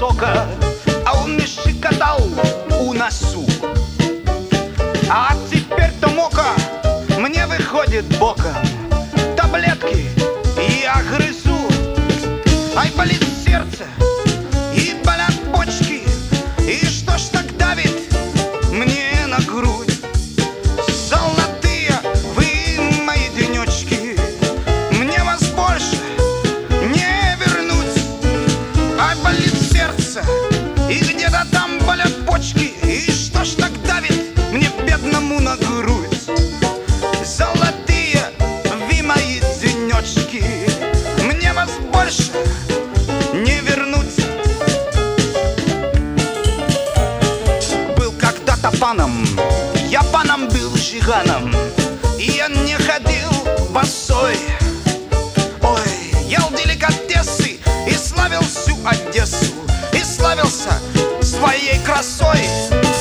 сока, а он мне щекотал у носу. А теперь Томока мне выходит боком. Таблетки я грызу, ай, болит сердце и болят почки. И что ж так давит мне на грудь? Золотые вы мои денечки, мне вас больше не вернуть. Ай, болит сердце и где-то там болят почки. И что ж так давит мне бедному на грудь? Золотые вы мои денечки, мне вас больше не вернуть. Был когда-то паном, я паном был жиганом, и я не ходил босой. Ой, ел деликатесы и славил всю Одессу, и славился своей красой.